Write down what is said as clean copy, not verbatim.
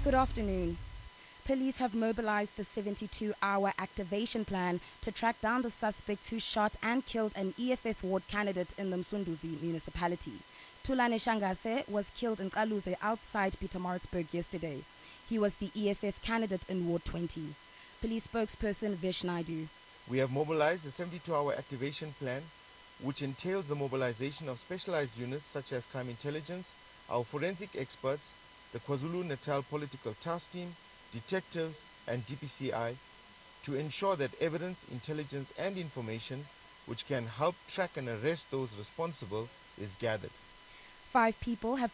Good afternoon. Police have mobilized the 72-hour activation plan to track down the suspects who shot and killed an EFF ward candidate in the Msunduzi municipality. Thulani Shangase was killed in Kaluze outside Pietermaritzburg yesterday. He was the EFF candidate in Ward 20. Police spokesperson Vish Naidu. We have mobilized the 72-hour activation plan, which entails the mobilization of specialized units such as crime intelligence, our forensic experts, the KwaZulu-Natal Political Task Team, detectives and DPCI to ensure that evidence, intelligence and information which can help track and arrest those responsible is gathered. 5 people have